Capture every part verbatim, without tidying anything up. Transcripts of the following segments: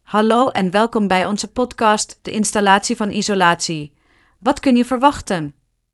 Hallo en welkom bij onze podcast, de installatie van isolatie. Wat kun je verwachten?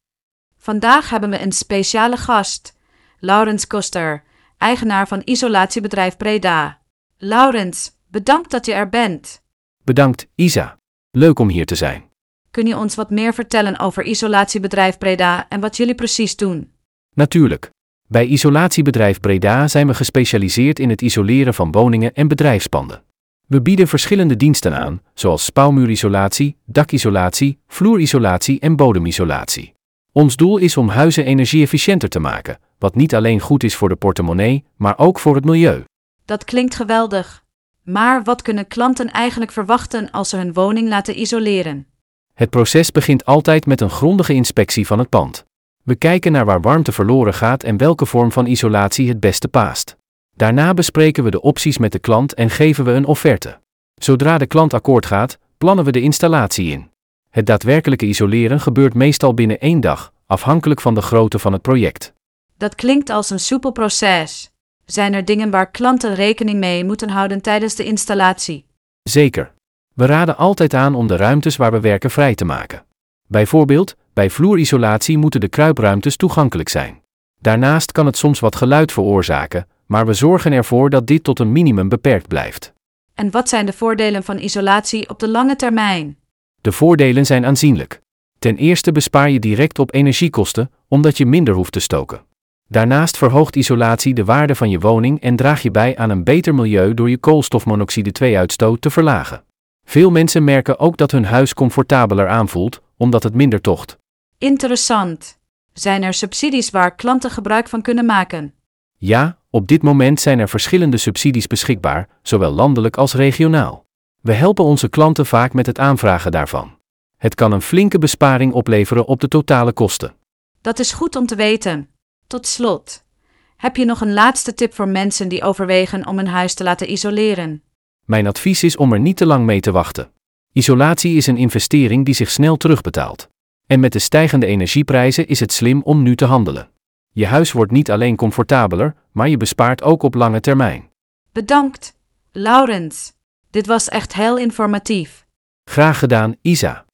Vandaag hebben we een speciale gast, Laurens Koster, eigenaar van isolatiebedrijf Breda. Laurens, bedankt dat je er bent. Bedankt, Isa. Leuk om hier te zijn. Kun je ons wat meer vertellen over isolatiebedrijf Breda en wat jullie precies doen? Natuurlijk. Bij isolatiebedrijf Breda zijn we gespecialiseerd in het isoleren van woningen en bedrijfspanden. We bieden verschillende diensten aan, zoals spouwmuurisolatie, dakisolatie, vloerisolatie en bodemisolatie. Ons doel is om huizen energie-efficiënter te maken, wat niet alleen goed is voor de portemonnee, maar ook voor het milieu. Dat klinkt geweldig. Maar wat kunnen klanten eigenlijk verwachten als ze hun woning laten isoleren? Het proces begint altijd met een grondige inspectie van het pand. We kijken naar waar warmte verloren gaat en welke vorm van isolatie het beste past. Daarna bespreken we de opties met de klant en geven we een offerte. Zodra de klant akkoord gaat, plannen we de installatie in. Het daadwerkelijke isoleren gebeurt meestal binnen één dag, afhankelijk van de grootte van het project. Dat klinkt als een soepel proces. Zijn er dingen waar klanten rekening mee moeten houden tijdens de installatie? Zeker. We raden altijd aan om de ruimtes waar we werken vrij te maken. Bijvoorbeeld, bij vloerisolatie moeten de kruipruimtes toegankelijk zijn. Daarnaast kan het soms wat geluid veroorzaken, maar we zorgen ervoor dat dit tot een minimum beperkt blijft. En wat zijn de voordelen van isolatie op de lange termijn? De voordelen zijn aanzienlijk. Ten eerste bespaar je direct op energiekosten, omdat je minder hoeft te stoken. Daarnaast verhoogt isolatie de waarde van je woning en draag je bij aan een beter milieu door je koolstofmonoxide twee uitstoot te verlagen. Veel mensen merken ook dat hun huis comfortabeler aanvoelt, omdat het minder tocht. Interessant. Zijn er subsidies waar klanten gebruik van kunnen maken? Ja, op dit moment zijn er verschillende subsidies beschikbaar, zowel landelijk als regionaal. We helpen onze klanten vaak met het aanvragen daarvan. Het kan een flinke besparing opleveren op de totale kosten. Dat is goed om te weten. Tot slot, heb je nog een laatste tip voor mensen die overwegen om hun huis te laten isoleren? Mijn advies is om er niet te lang mee te wachten. Isolatie is een investering die zich snel terugbetaalt. En met de stijgende energieprijzen is het slim om nu te handelen. Je huis wordt niet alleen comfortabeler, maar je bespaart ook op lange termijn. Bedankt, Laurens. Dit was echt heel informatief. Graag gedaan, Isa.